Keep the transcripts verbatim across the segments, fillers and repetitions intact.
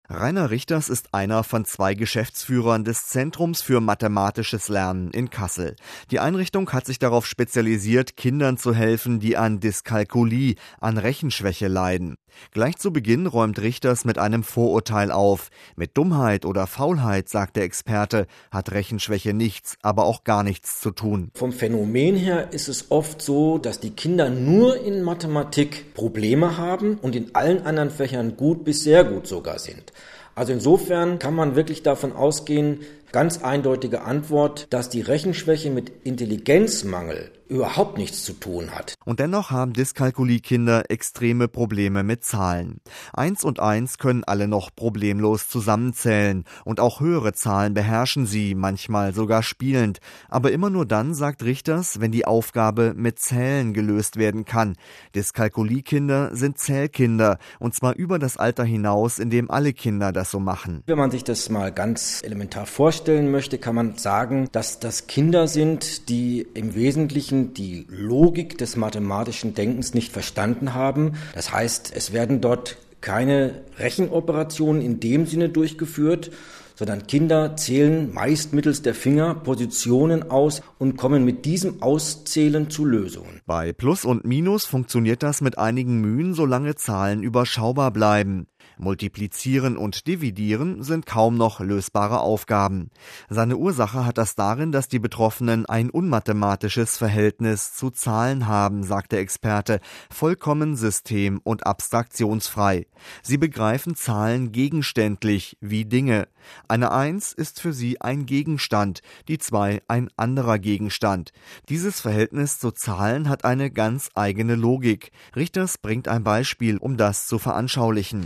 Rainer Richters ist einer von zwei Geschäftsführern des Zentrums für mathematisches Lernen in Kassel. Die Einrichtung hat sich darauf spezialisiert, Kindern zu helfen, die an Dyskalkulie, an Rechenschwäche leiden. Gleich zu Beginn räumt Richters mit einem Vorurteil auf. Mit Dummheit oder Faulheit, sagt der Experte, hat Rechenschwäche nichts, aber auch gar nichts zu tun. Vom Phänomen her ist es oft so, dass die Kinder nur in Mathematik Probleme haben und in allen anderen Fächern gut bis sehr gut sogar sind. Also insofern kann man wirklich davon ausgehen, ganz eindeutige Antwort, dass die Rechenschwäche mit Intelligenzmangel überhaupt nichts zu tun hat. Und dennoch haben Dyskalkulie-Kinder extreme Probleme mit Zahlen. Eins und eins können alle noch problemlos zusammenzählen. Und auch höhere Zahlen beherrschen sie, manchmal sogar spielend. Aber immer nur dann, sagt Richters, wenn die Aufgabe mit Zählen gelöst werden kann. Dyskalkulie-Kinder sind Zählkinder. Und zwar über das Alter hinaus, in dem alle Kinder das so machen. Wenn man sich das mal ganz elementar vorstellen möchte, kann man sagen, dass das Kinder sind, die im Wesentlichen die Logik des mathematischen Denkens nicht verstanden haben. Das heißt, es werden dort keine Rechenoperationen in dem Sinne durchgeführt, sondern Kinder zählen meist mittels der Finger Positionen aus und kommen mit diesem Auszählen zu Lösungen. Bei Plus und Minus funktioniert das mit einigen Mühen, solange Zahlen überschaubar bleiben. Multiplizieren und Dividieren sind kaum noch lösbare Aufgaben. Seine Ursache hat das darin, dass die Betroffenen ein unmathematisches Verhältnis zu Zahlen haben, sagt der Experte, vollkommen system- und abstraktionsfrei. Sie begreifen Zahlen gegenständlich wie Dinge. Eine Eins ist für sie ein Gegenstand, die Zwei ein anderer Gegenstand. Dieses Verhältnis zu Zahlen hat eine ganz eigene Logik. Richters bringt ein Beispiel, um das zu veranschaulichen.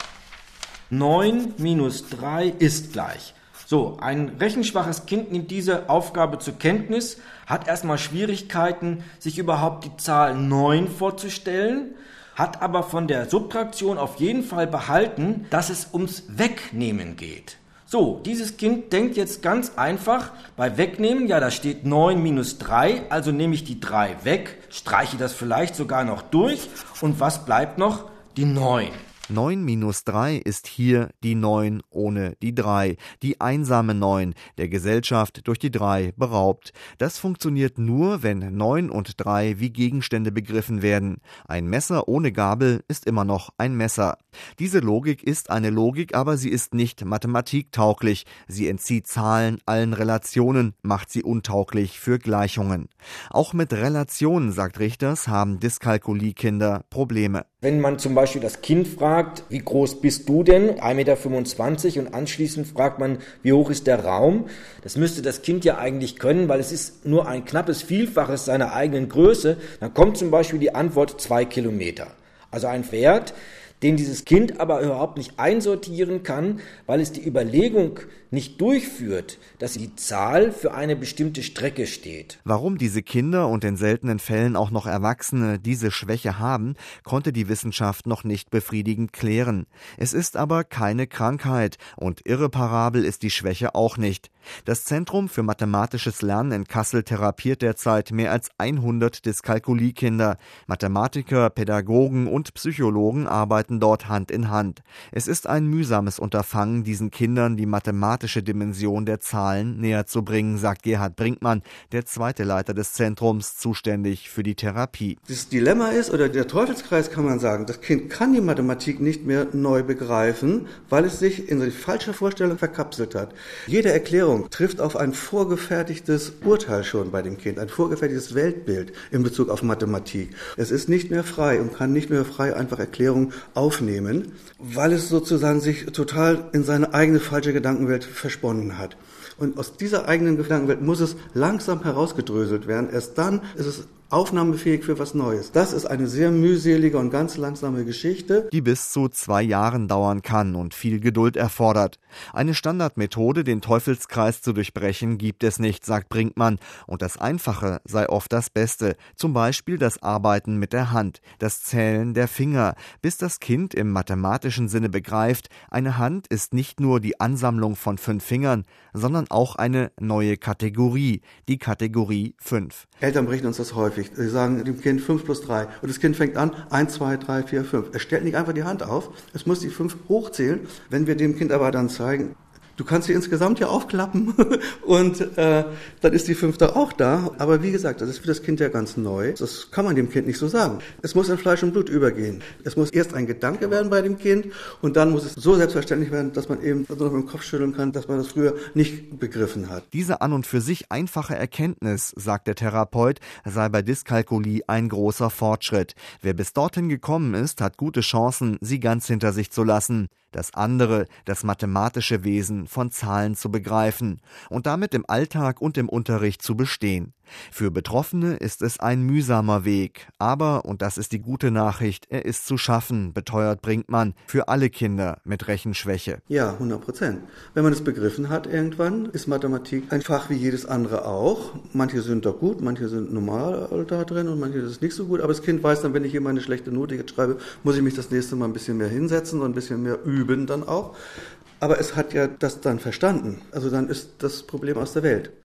neun minus drei ist gleich. So, ein rechenschwaches Kind nimmt diese Aufgabe zur Kenntnis, hat erstmal Schwierigkeiten, sich überhaupt die Zahl neun vorzustellen, hat aber von der Subtraktion auf jeden Fall behalten, dass es ums Wegnehmen geht. So, dieses Kind denkt jetzt ganz einfach, bei Wegnehmen, ja, da steht neun minus drei, also nehme ich die drei weg, streiche das vielleicht sogar noch durch und was bleibt noch? Die neun. neun minus drei ist hier die neun ohne die drei, die einsame neun, der Gesellschaft durch die drei beraubt. Das funktioniert nur, wenn neun und drei wie Gegenstände begriffen werden. Ein Messer ohne Gabel ist immer noch ein Messer. Diese Logik ist eine Logik, aber sie ist nicht mathematiktauglich. Sie entzieht Zahlen allen Relationen, macht sie untauglich für Gleichungen. Auch mit Relationen, sagt Richters, haben Dyskalkulie-Kinder Probleme. Wenn man zum Beispiel das Kind fragt, wie groß bist du denn? ein Meter fünfundzwanzig und anschließend fragt man, wie hoch ist der Raum? Das müsste das Kind ja eigentlich können, weil es ist nur ein knappes Vielfaches seiner eigenen Größe. Dann kommt zum Beispiel die Antwort zwei Kilometer. Also ein Wert, den dieses Kind aber überhaupt nicht einsortieren kann, weil es die Überlegung nicht durchführt, dass die Zahl für eine bestimmte Strecke steht. Warum diese Kinder und in seltenen Fällen auch noch Erwachsene diese Schwäche haben, konnte die Wissenschaft noch nicht befriedigend klären. Es ist aber keine Krankheit und irreparabel ist die Schwäche auch nicht. Das Zentrum für mathematisches Lernen in Kassel therapiert derzeit mehr als hundert Dyskalkulie-Kinder. Mathematiker, Pädagogen und Psychologen arbeiten dort Hand in Hand. Es ist ein mühsames Unterfangen, diesen Kindern die mathematische Dimension der Zahlen näher zu bringen, sagt Gerhard Brinkmann, der zweite Leiter des Zentrums, zuständig für die Therapie. Das Dilemma ist, oder der Teufelskreis kann man sagen, das Kind kann die Mathematik nicht mehr neu begreifen, weil es sich in die falsche Vorstellung verkapselt hat. Jede Erklärung trifft auf ein vorgefertigtes Urteil schon bei dem Kind, ein vorgefertigtes Weltbild in Bezug auf Mathematik. Es ist nicht mehr frei und kann nicht mehr frei einfach Erklärungen aufnehmen, weil es sozusagen sich total in seine eigene falsche Gedankenwelt versponnen hat. Und aus dieser eigenen Gedankenwelt muss es langsam herausgedröselt werden. Erst dann ist es aufnahmefähig für was Neues. Das ist eine sehr mühselige und ganz langsame Geschichte, die bis zu zwei Jahren dauern kann und viel Geduld erfordert. Eine Standardmethode, den Teufelskreis zu durchbrechen, gibt es nicht, sagt Brinkmann. Und das Einfache sei oft das Beste. Zum Beispiel das Arbeiten mit der Hand, das Zählen der Finger, bis das Kind im mathematischen Sinne begreift, eine Hand ist nicht nur die Ansammlung von fünf Fingern, sondern auch eine neue Kategorie, die Kategorie fünf. Eltern berichten uns das häufig. häufig. Sie sagen dem Kind fünf plus drei und das Kind fängt an, eins, zwei, drei, vier, fünf. Es stellt nicht einfach die Hand auf, es muss die fünf hochzählen. Wenn wir dem Kind aber dann zeigen, du kannst sie insgesamt ja aufklappen und äh, dann ist die fünfte auch da. Aber wie gesagt, das ist für das Kind ja ganz neu. Das kann man dem Kind nicht so sagen. Es muss in Fleisch und Blut übergehen. Es muss erst ein Gedanke werden bei dem Kind und dann muss es so selbstverständlich werden, dass man eben nur noch mit dem Kopf schütteln kann, dass man das früher nicht begriffen hat. Diese an und für sich einfache Erkenntnis, sagt der Therapeut, sei bei Dyskalkulie ein großer Fortschritt. Wer bis dorthin gekommen ist, hat gute Chancen, sie ganz hinter sich zu lassen. Das andere, das mathematische Wesen von Zahlen zu begreifen und damit im Alltag und im Unterricht zu bestehen. Für Betroffene ist es ein mühsamer Weg, aber, und das ist die gute Nachricht, er ist zu schaffen, beteuert Brinkmann, für alle Kinder mit Rechenschwäche. Ja, hundert Prozent. Wenn man es begriffen hat irgendwann, ist Mathematik ein Fach wie jedes andere auch. Manche sind da gut, manche sind normal da drin und manche ist nicht so gut, aber das Kind weiß dann, wenn ich hier meine schlechte Note jetzt schreibe, muss ich mich das nächste Mal ein bisschen mehr hinsetzen und ein bisschen mehr üben dann auch. Aber es hat ja das dann verstanden. Also dann ist das Problem aus der Welt.